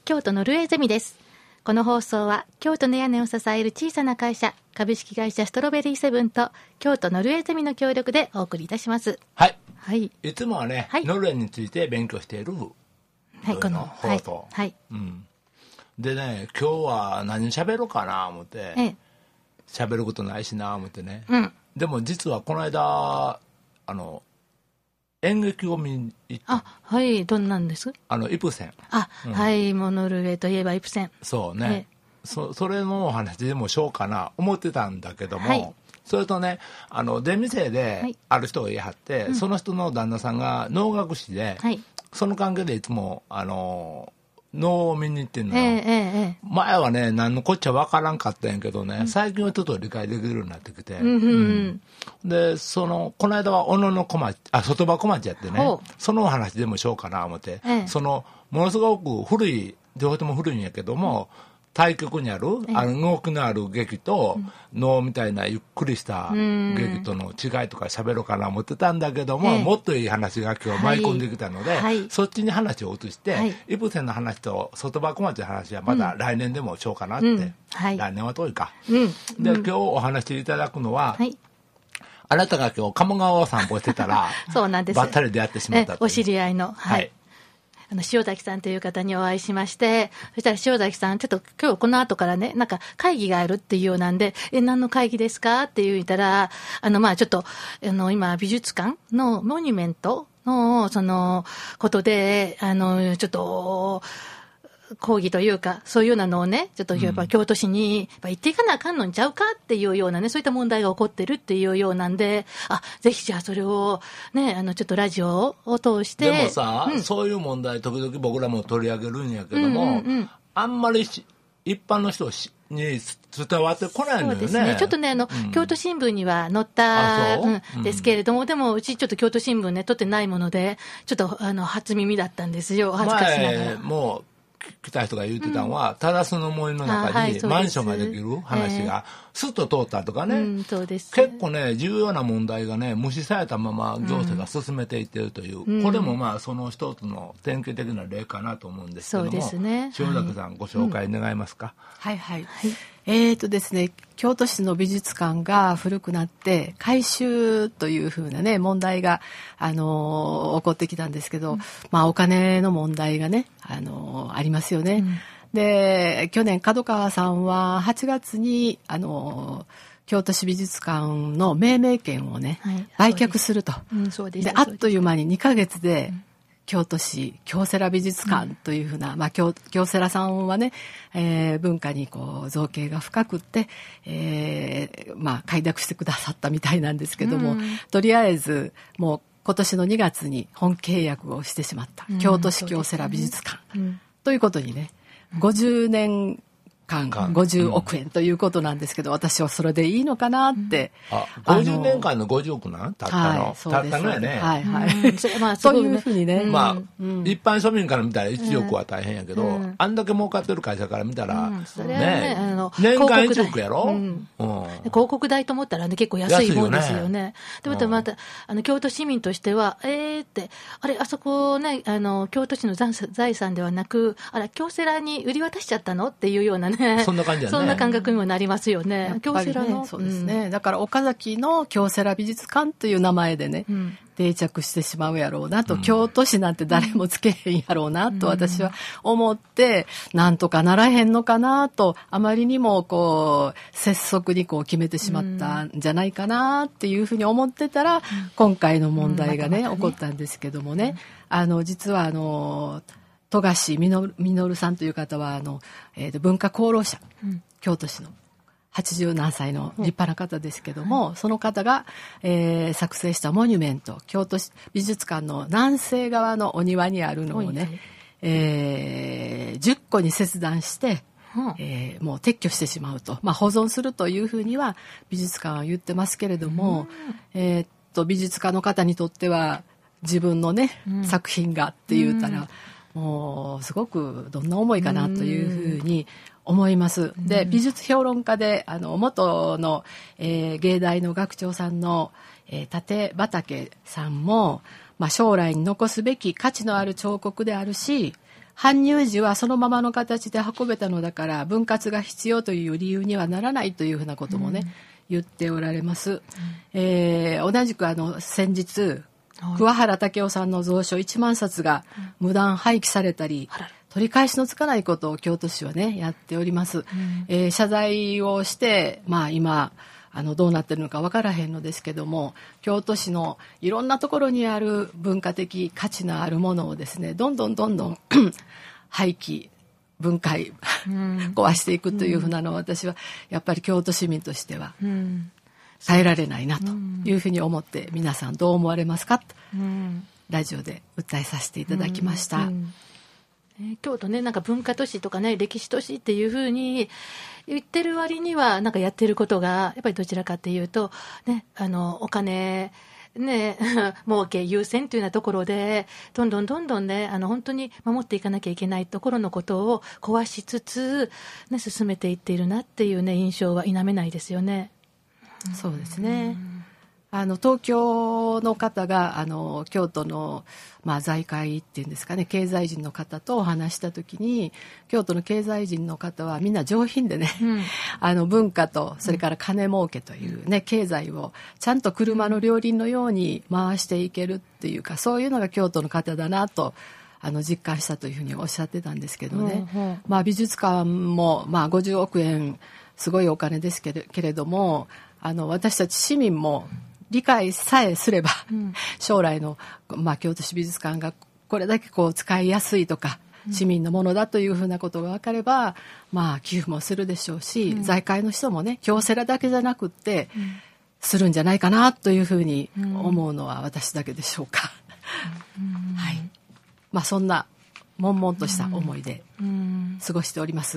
京都ノルウェーゼミです。この放送は京都の屋根を支える小さな会社株式会社ストロベリーセブンと京都ノルウェーゼミの協力でお送りいたします。 はい、 はい、 いつもはね、 はい、 ノルウェーについて勉強している、 はい、この放送、 はい、 でね、今日は何喋ろうかな思って喋ることないしな思ってね、でも実はこの間演劇を見に行った。 はい、どんなんです？ イプセン。 はい、もうノルウェーといえばイプセン。 そうね、それのお話でもしようかな思ってたんだけども、それとね、出店である人が言い張って、その人の旦那さんが能楽師で、その関係でいつも能を見に行ってんのよ。前はね、何のこっちゃ分からんかったんやけどね、最近はちょっと理解できるようになってきて、でこの間は小野の小町、外場小町やってね、そのお話でもしようかな思って、ものすごく古い、両方とも古いんやけども、対極にある動きのある劇と能みたいなゆっくりした劇との違いとか喋ろうかな思ってたんだけども、もっといい話が今日舞い込んできたので、そっちに話を移して、イプセンの話と外場小町の話はまだ来年でもしようかなって、来年は遠いか、で今日お話しいただくのは、あなたが今日鴨川を散歩してたらそうなんです、 ばったり出会ってしまったという、 お知り合いの、塩崎さんという方にお会いしまして、そしたら塩崎さん、ちょっと今日この後からね、なんか会議があるっていうようなんで、何の会議ですかって言ったら、ちょっと、今、美術館のモニュメントの、ことで、ちょっと、講義というか、そういうようなのをね、ちょっとやっぱ京都市にやっぱ行っていかなあかんのんちゃうかっていうようなね、そういった問題が起こってるっていうようなんで、ぜひじゃあそれをね、ちょっとラジオを通して。 でもさ、そういう問題時々僕らも取り上げるんやけども、あんまり一般の人に伝わってこないのよね。そうですね。 ちょっとね、京都新聞には載ったですけれども、でもうちちょっと京都新聞ね、撮ってないもので、ちょっと初耳だったんですよ。恥ずかしながら。 もう来た人が言ってたのは、忠須の森の中にマンションができる話がスッと通ったとかね、 そうです。 結構ね重要な問題がね無視されたまま行政が進めていってるという、これもその一つの典型的な例かなと思うんですけども、 そうですね、 塩崎さん、ご紹介願いますか？ ですね、京都市の美術館が古くなって改修というふうなね問題が起こってきたんですけど、お金の問題がねありますよね。で去年角川さんは8月に京都市美術館の命名権をね、売却すると。であっという間に2ヶ月で、京都市京セラ美術館というふうな、京セラさんはね、文化に造詣が深くって、快諾してくださったみたいなんですけども、とりあえずもう今年の2月に本契約をしてしまった、京都市京セラ美術館、ということにね、50年間50億円ということなんですけど、私はそれでいいのかなって。 50年間の50億なんたったの、たったのやね。 そういうふうにね、 一般庶民から見たら1億は大変やけど、あんだけ儲かってる会社から見たら、年間1億やろ、 広告代と思ったらね結構安いもんですよね。でまた京都市民としてはってあそこね京都市の財産ではなく京セラに売り渡しちゃったのっていうようなね、 そんな感じやね。 そんな感覚にもなりますよね。京セラの、 そうですね。だから岡崎の京セラ美術館という名前でね、定着してしまうやろうなと、京都市なんて誰もつけへんやろうなと私は思って、なんとかならへんのかなと、あまりにも拙速に決めてしまったんじゃないかなっていうふうに思ってたら、今回の問題がね、起こったんですけどもね、実は富樫実さんという方は文化功労者、京都市の80何歳の立派な方ですけども、その方が、作成したモニュメント、京都市美術館の南西側のお庭にあるのをね、10個に切断して、もう撤去してしまうと、保存するというふうには美術館は言ってますけれども、美術家の方にとっては自分のね、作品がって言ったら、もうすごくどんな思いかなというふうに思います。で、美術評論家で元の、芸大の学長さんの、立畑さんも、将来に残すべき価値のある彫刻であるし、 搬入時はそのままの形で運べたのだから分割が必要という理由にはならないというふうなこともね、言っておられます。同じく先日、桑原武雄さんの蔵書1万冊が無断廃棄されたり、取り返しのつかないことを京都市はね、やっております。謝罪をして、今、どうなってるのか分からへんのですけども、京都市のいろんなところにある文化的価値のあるものをですね、どんどん廃棄、分解、壊していくというふうなのを私はやっぱり京都市民としては耐えられないなというふうに思って、皆さんどう思われますかと、ラジオで訴えさせていただきました。 京都ね、なんか文化都市とかね、歴史都市っていうふうに言ってる割には、なんかやってることが、やっぱりどちらかっていうと、ね、お金、ね、儲け優先というようなところで、どんどんね、本当に守っていかなきゃいけないところのことを壊しつつ、ね、進めていっているなっていうね、印象は否めないですよね。 そうですね。東京の方が京都の、財界っていうんですかね、経済人の方とお話した時に、京都の経済人の方はみんな上品でね、文化とそれから金儲けというね、経済をちゃんと車の両輪のように回していけるっていうか、そういうのが京都の方だなと実感したというふうにおっしゃってたんですけどね、美術館も50億円すごいお金ですけれども、私たち市民も理解さえすれば、将来の、京都市美術館がこれだけ使いやすいとか、市民のものだというふうなことが分かれば、寄付もするでしょうし、財界の人もね、京セラだけじゃなくって、するんじゃないかなというふうに思うのは私だけでしょうか。はい。そんな悶々とした思いで過ごしております。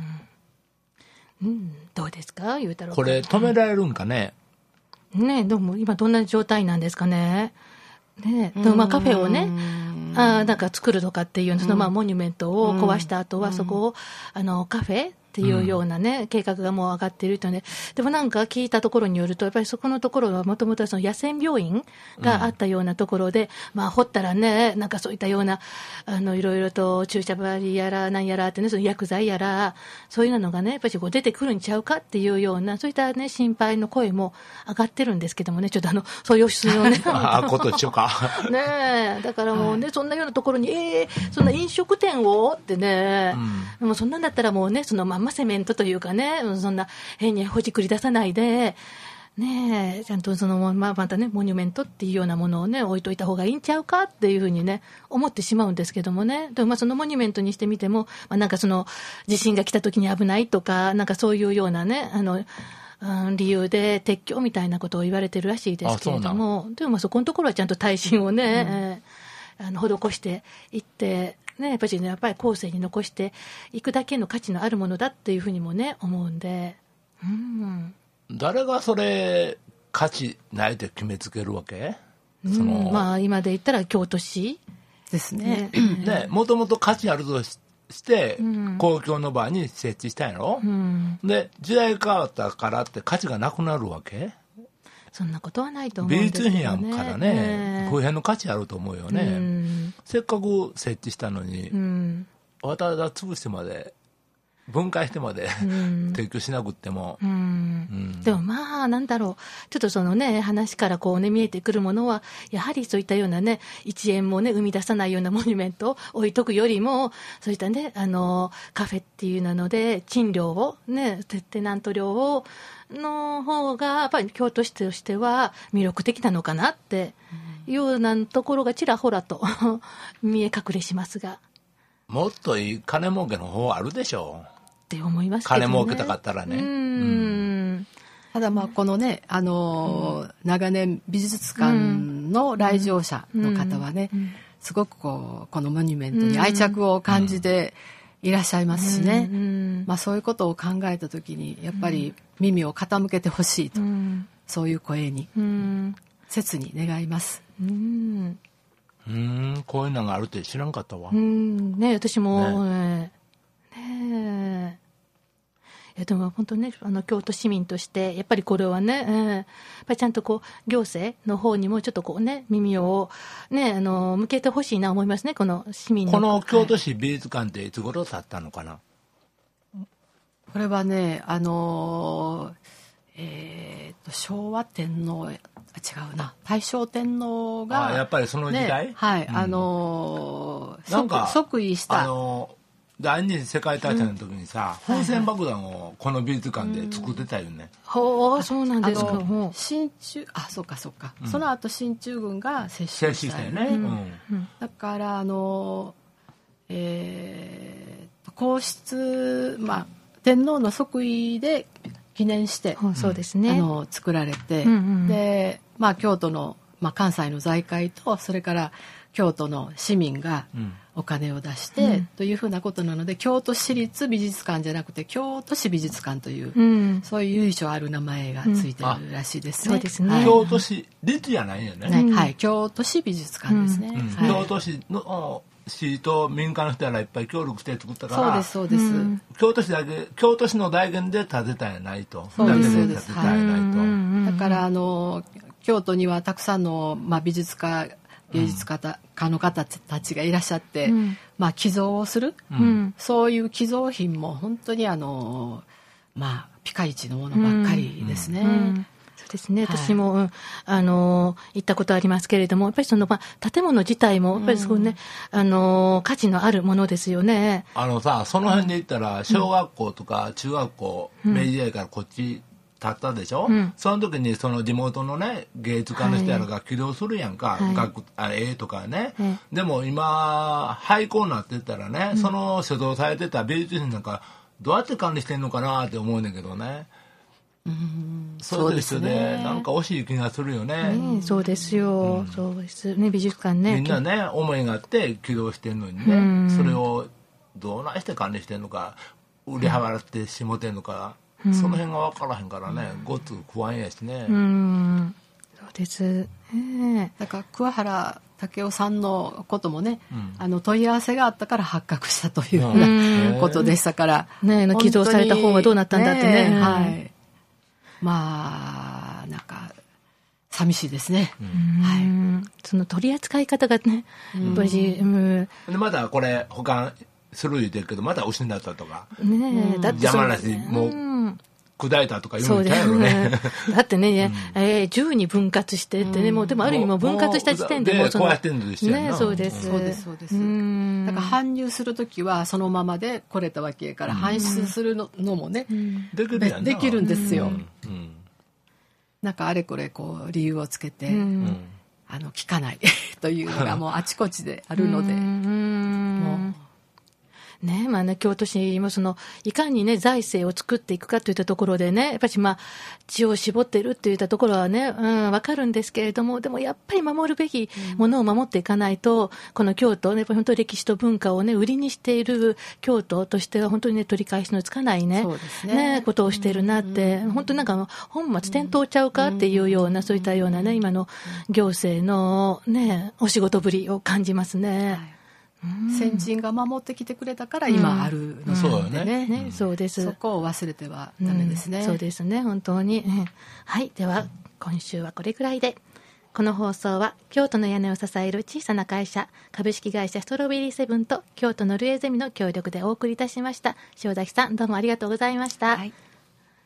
どうですか、ゆうたろう。 これ止められるんかね。 どうも今どんな状態なんですかね。カフェをね、なんか作るとかっていうそのモニュメントを壊した後はそこをカフェっていうようなね、計画がもう上がっているとね。でもなんか聞いたところによると、やっぱりそこのところはもともとその野戦病院があったようなところで、掘ったらね、なんかそういったような、いろいろと注射針やら何やらってね、その薬剤やら、そういうのがね、やっぱり出てくるんちゃうかっていうような、そういったね、心配の声も上がってるんですけどもね、ちょっとそういう質のね。 ことでしょうか。 ねえ、だからもうね、そんなようなところに、そんな飲食店をってね、もうそんなんだったらもうね、そのセメントというかね、そんな変にほじくり出さないで、ねえ、ちゃんとまたね、モニュメントっていうようなものをね、置いといた方がいいんちゃうかっていうふうにね、思ってしまうんですけどもね。でもそのモニュメントにしてみても、なんか地震が来た時に危ないとか、なんかそういうようなね、理由で撤去みたいなことを言われてるらしいですけれども、でもそこのところはちゃんと耐震をね、施していって、ね、やっぱり後世に残していくだけの価値のあるものだっていうふうにもね、思うんで、 誰がそれ価値ないって決めつけるわけ？ 今で言ったら京都市ですね。 もともと価値あるとして公共の場に設置したんやろ、で時代変わったからって価値がなくなるわけ？ そんなことはないと思うんですけどね。 美術品やからね、普遍の価値あると思うよね。せっかく設置したのに、わざわざ潰してまで分解してまで提供しなくっても、 でもなんだろう、ちょっとそのね、話から見えてくるものは、やはりそういったようなね、1円もね、生み出さないようなモニュメントを置いとくよりも、そういったね、カフェっていうので、賃料をね、テナント料を、の方が、やっぱり京都市としては魅力的なのかなっていうようなところがちらほらと見え隠れしますが。 もっといい金儲けの方あるでしょうって思いますけどね。 金儲けたかったらね。 ただこのね、長年美術館の来場者の方はね、すごくこのモニュメントに愛着を感じていらっしゃいますしね、そういうことを考えたときにやっぱり耳を傾けてほしいと、そういう声に切に願います。 こういうのがあるって知らんかったわ。 ね、私も、 でも本当ね、京都市民として、やっぱりこれはね、やっぱりちゃんとこう、行政の方にもちょっとこうね、耳をね、向けてほしいな思いますね、この市民の。 この京都市美術館っていつ頃建ったのかな。 これはね、昭和天皇、違うな、大正天皇が、 やっぱりその時代、 ね、はい、 なんか即位した。 第二次世界大戦の時にさ、風船爆弾をこの美術館で作ってたよね。 ほう、そうなんですか。 進駐、そうかそうか、その後進駐軍が接収したよね。だから皇室、天皇の即位で記念して、 そうですね、 作られて、で、京都の、関西の財界とそれから京都の市民がお金を出して、というふうなことなので、京都市立美術館じゃなくて京都市美術館という、そういう由緒ある名前がついてるらしいですね。 そうですね、 京都市立じゃないよね。 はい、京都市美術館ですね。 京都市の市と民間の人らいっぱい協力して作ったから、 そうですそうです。 京都市の財源で建てたんやないと。 そうですそうです。 だから京都にはたくさんの、美術家芸術家の方たちがいらっしゃって、寄贈をする、そういう寄贈品も本当にピカイチのものばっかりですね。 そうですね、私も、行ったことありますけれども、やっぱりその、建物自体もやっぱりそうね、価値のあるものですよね。 その辺で言ったら小学校とか中学校、明治時代からこっち立ったでしょ、その時にその地元のね芸術家の人やらが起動するやんか、絵とかね、でも今廃校になってったらね、その所蔵されてた美術品なんかどうやって管理してんのかなって思うんだけどね。そうですよね。なんか惜しい気がするよね。 そうですよ。そうですね、美術館ね。 みんなね思いがあって起動してんのにね、それをどうなして管理してんのか、売り払ってしもてんのか、その辺が分からへんからね、ごっつ不安やしね。 そうです。 だから桑原武雄さんのこともね、問い合わせがあったから発覚したというようなことでしたから、 寄贈された本はどうなったんだってね。 はい。なんか寂しいですね。 その取り扱い方がね、やっぱり、 まだこれ保管する言うてるけど、まだ失ったとか、 だって山梨もう砕いたとか言うんちゃうよね。 だってね、10に分割してってね、もうでもある意味もう分割した時点でもうこうやってんのですよね。 そうです。 そうです。だから搬入するときはそのままで来れたわけやから、搬出するのもね、できるんですよ。なんかあれこれこう理由をつけて、聞かないというのがもうあちこちであるので、もう。 京都市もいかにね、財政を作っていくかといったところでね、やっぱり知を絞っているっていったところはね、わかるんですけれども、でもやっぱり守るべきものを守っていかないと、この京都ね、やっぱり本当に歴史と文化をね、売りにしている京都としては本当にね、取り返しのつかないね、ことをしているなって、本当になんか本末転倒ちゃうかっていうような、そういったようなね、今の行政のね、お仕事ぶりを感じますね。 先人が守ってきてくれたから今あるのでね、 そうです。 そこを忘れてはダメですね。 そうですね、本当に。はい、では今週はこれくらいで。この放送は京都の屋根を支える小さな会社株式会社ストロベリーセブンと京都のルエゼミの協力でお送りいたしました。塩崎さん、どうもありがとうございました。